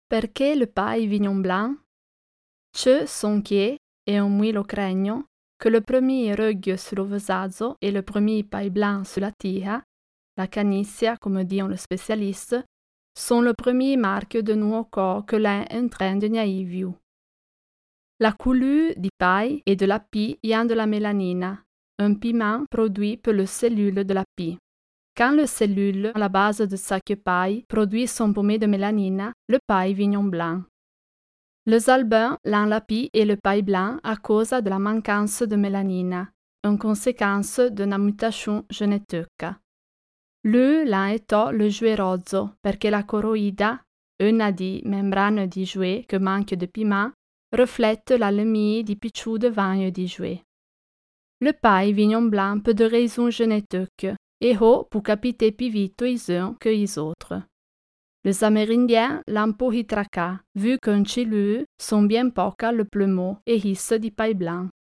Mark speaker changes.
Speaker 1: Perché le paille vignon blanc? Ce son che è un muilo cregno, que le premier rugue sullo vasazo et le premier paille blanc sulla tija, la canissia, comme dit le spécialiste, sont le premier marque de nouveau corps que l'un est en train de n'aille vu. La couleur du paille et de la pie vient de la mélanine, un pigment produit par les cellules de la pie. Quand les cellules à la base de chaque paille produisent son pommet de mélanine, le paille vignon blanc. Les albins l'ont la pie et le paille blanc à cause de la manquance de mélanine, en conséquence d'une mutation génétique. Lui l'ha etto le jouet rozzo perché la coroïda, una di membrane di jouet che manque de piment, reflète la lumière du pichou de vagne di jouet. Le paille vignon blanc peut de raisons génétiques et ho pour capiter plus vite les uns que les autres. Les Amérindiens l'ont pour hitraca, vu qu'en chez eux sont bien poca le plumeau et hisse du paille blanc.